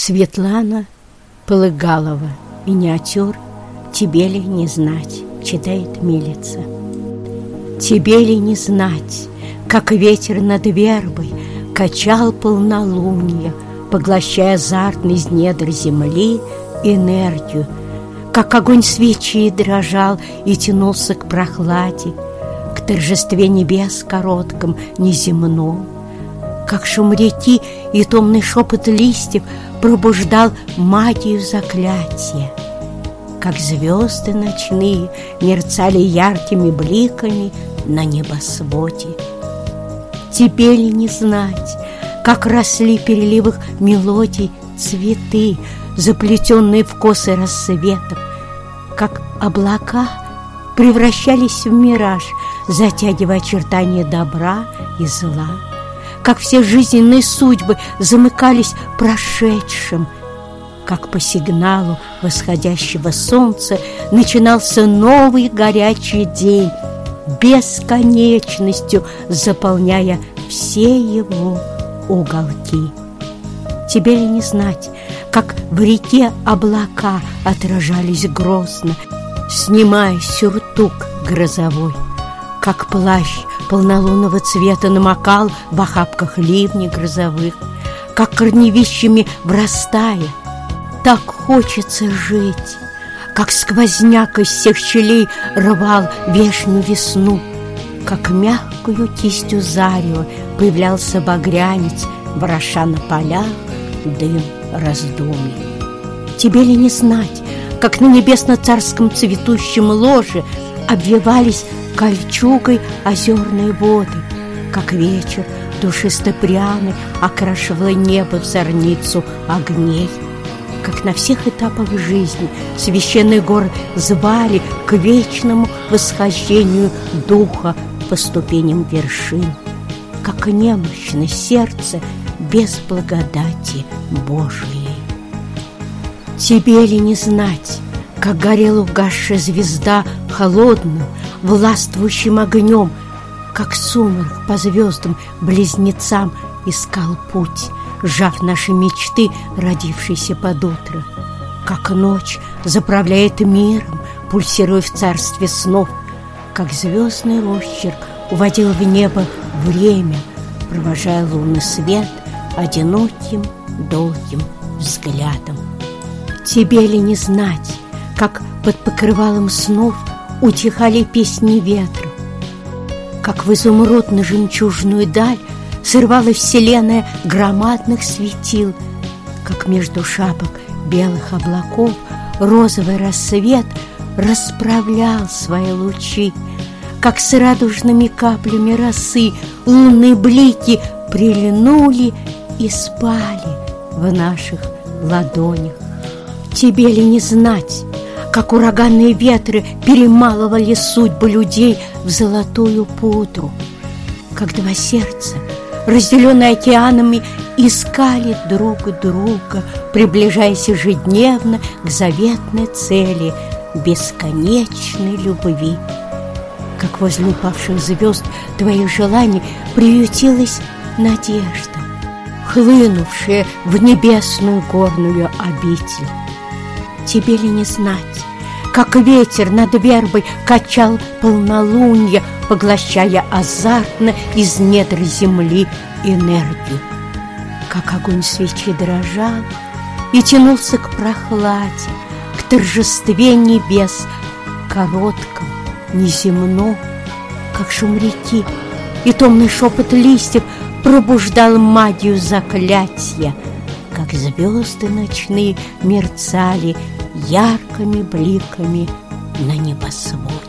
Светлана Полыгалова. Миниатюр «Тебе ли не знать», читает Милица. Тебе ли не знать, как ветер над вербой качал полнолуние, поглощая азартно из недр земли энергию, как огонь свечи дрожал и тянулся к прохладе, к торжестве небес коротком, неземном, как шум реки и томный шепот листьев пробуждал магию заклятия, как звезды ночные мерцали яркими бликами на небосводе. Тебе ли не знать, как росли в переливах мелодий цветы, заплетенные в косы рассветов, как облака превращались в мираж, затягивая очертания добра и зла, как все жизненные судьбы замыкались прошедшим, как по сигналу восходящего солнца начинался новый горячий день, бесконечностью заполняя все его уголки. Тебе ли не знать, как в реке облака отражались грозно, снимая сюртук грозовой, как плащ полнолунного цвета намокал в охапках ливней грозовых, как корневищами врастая. Так хочется жить, как сквозняк из всех щелей рвал вешнюю весну, как мягкую кистью зарева появлялся багрянец, вороша на полях дым раздумий. Тебе ли не знать, как на небесно-царском цветущем ложе обвивались кольчугой озерные воды, как вечер душисто-пряный окрашивало небо в зорницу огней, как на всех этапах жизни священные горы звали к вечному восхождению духа по ступеням вершин, как немощно сердце без благодати Божией. Тебе ли не знать, как горела угасшая звезда холодным, властвующим огнем, как сумрак по звездам близнецам искал путь, сжав наши мечты, родившиеся под утро, как ночь заправляет миром, пульсируя в царстве снов, как звездный росчерк уводил в небо время, провожая лунный свет одиноким долгим взглядом. Тебе ли не знать, как под покрывалом снов утихали песни ветра, как в изумрудно-жемчужную даль срывалась вселенная громадных светил, как между шапок белых облаков розовый рассвет расправлял свои лучи, как с радужными каплями росы лунные блики прильнули и спали в наших ладонях. Тебе ли не знать, как ураганные ветры перемалывали судьбы людей в золотую пудру, как два сердца, разделенные океанами, искали друг друга, приближаясь ежедневно к заветной цели бесконечной любви, как возле упавших звезд твоих желаний приютилась надежда, хлынувшая в небесную горную обитель. Тебе ли не знать, как ветер над вербой качал полнолуние, поглощая азартно из недр земли энергию, как огонь свечи дрожал и тянулся к прохладе, к торжестве небес коротком, неземном, как шум реки и томный шепот листьев пробуждал магию заклятия, как звезды ночные мерцали яркими бликами на небосводе.